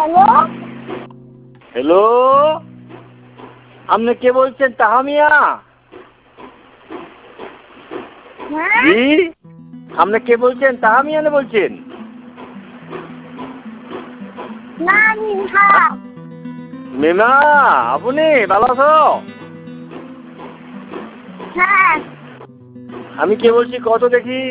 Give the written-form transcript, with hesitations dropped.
Hello hello, আপনি কে বলছেন? তাহামিয়া? হ্যাঁ জি, আপনি কে বলছেন? তাহামিয়া না বলছেন? না মিহা মিমা, আপনি ভালো আছো? হ্যাঁ আমি কে বলছি কত দেখি?